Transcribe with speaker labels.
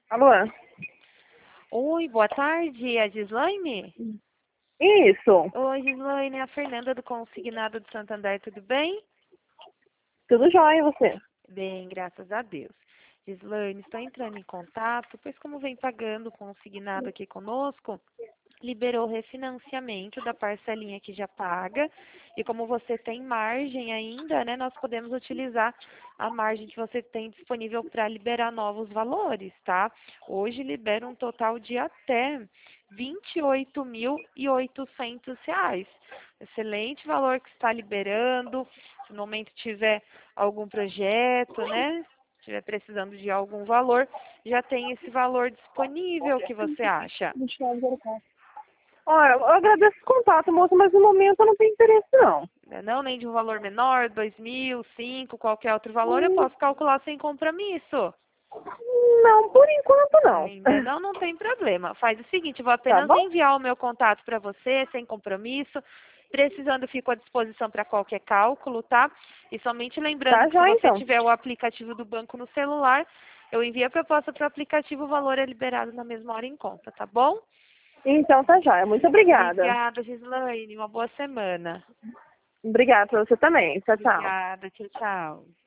Speaker 1: Alô?
Speaker 2: Oi, boa tarde, é a Gislaine?
Speaker 1: Isso.
Speaker 2: Oi, Gislaine, é a Fernanda do Consignado de Santander, tudo bem?
Speaker 1: Tudo jóia, e você?
Speaker 2: Bem, graças a Deus. Gislaine, estou entrando em contato, pois como vem pagando o consignado aqui conosco, liberou o refinanciamento da parcelinha que já paga, e como você tem margem ainda, né, nós podemos utilizar a margem que você tem disponível para liberar novos valores, tá? Hoje libera um total de até R$ 28.800. Excelente valor que está liberando. Se no momento tiver algum projeto, né? Estiver precisando de algum valor, já tem esse valor disponível. O que você acha?
Speaker 1: Olha, eu agradeço o contato, moça, mas no momento eu não tenho interesse, não.
Speaker 2: Não, nem de um valor menor, 2.000, 5, qualquer outro valor, eu
Speaker 1: Hum,
Speaker 2: posso calcular sem compromisso.
Speaker 1: Não, por enquanto não.
Speaker 2: Ainda não, não tem problema. Faz o seguinte, eu vou
Speaker 1: Tá
Speaker 2: apenas
Speaker 1: bom?
Speaker 2: enviar o meu contato para você, sem compromisso. Precisando, fico à disposição para qualquer cálculo, tá? E somente lembrando
Speaker 1: Tá
Speaker 2: que se
Speaker 1: já
Speaker 2: você
Speaker 1: então.
Speaker 2: tiver o aplicativo do banco no celular, eu envio a proposta para o aplicativo, o valor é liberado na mesma hora em conta, tá bom?
Speaker 1: Então tá já. Muito obrigada.
Speaker 2: Obrigada, Gislaine. Uma boa semana.
Speaker 1: Obrigada pra você também. Tchau, tchau.
Speaker 2: Obrigada. Tchau, tchau.